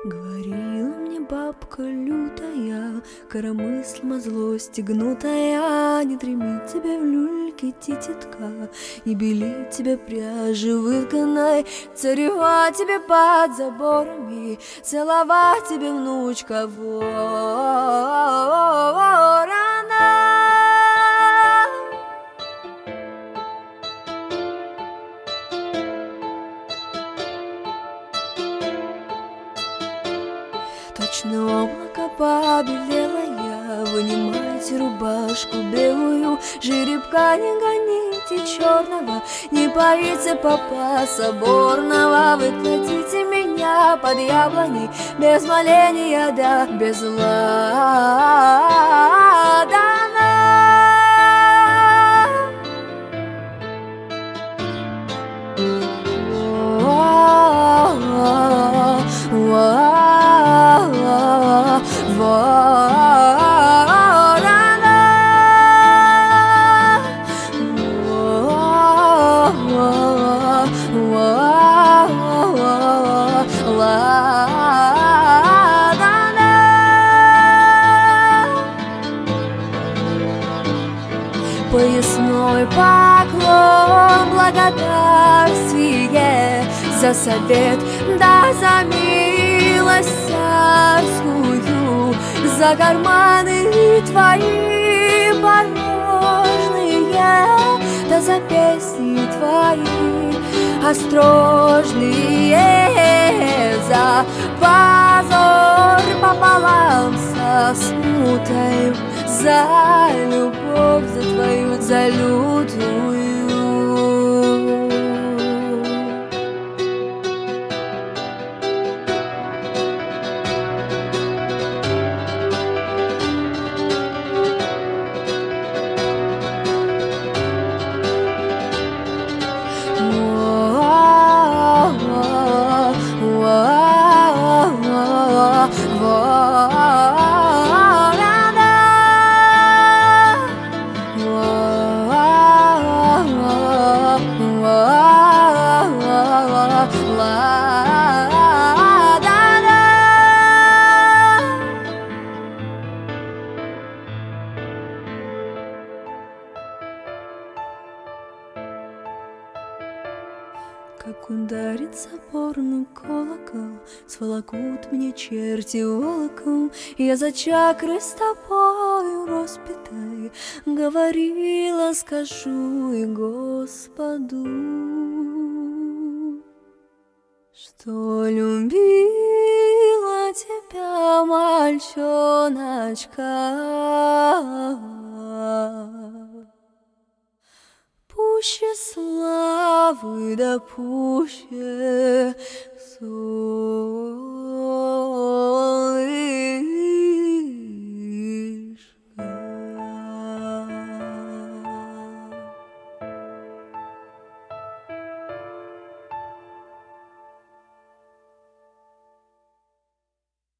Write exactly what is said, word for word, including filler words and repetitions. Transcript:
Говорила мне бабка лютая, коромыслом злости гнутая: не дремит тебе в люльке тититка, не белит тебе пряжи вытканой, царевать тебе под заборами, целовать тебе, внучка, ворона. Точно облако побелело я, вынимайте рубашку белую, жеребка не гоните черного, не поите попа соборного, вы платите меня под яблоней, без моления, да без ладана. Поясной поклон, благодарствие за совет, да за милость царскую, за карманы твои порожные, да за песни твои острожные, за позор пополам со смутою, за любовь, за твою, за лютую. Как ударит соборный колокол, сволокут мне черти волоком, я за чакрой с тобою распятой говорила, скажу и Господу, что любила тебя, мальчоночка, пуще славы, да пуще солнца.